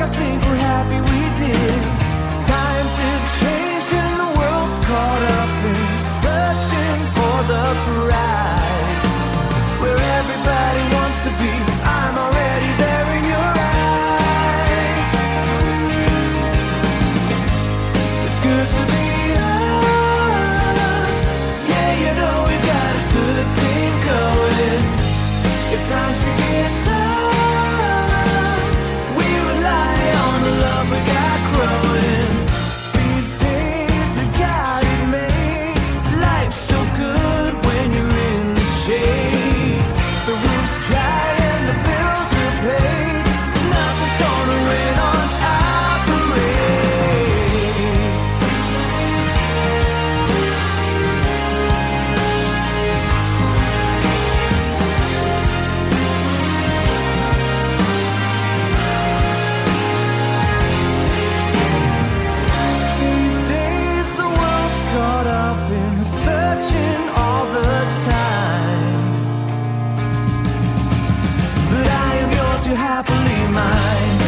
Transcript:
I think we're happy we did. Times have changed and the world's caught up in searching for the prize. Where everybody wants to be, I'm already there in your eyes. It's good to be us. Yeah, you know we've got a good thing going. If times get tough, we rely on the love we got growing. These days we got it made. Life's so good when you're in the shade. The roof's dry and the bills are paid. Nothing's gonna rain on our parade. These days the world's caught up in searching all the time. But I am yours, you're happily mine.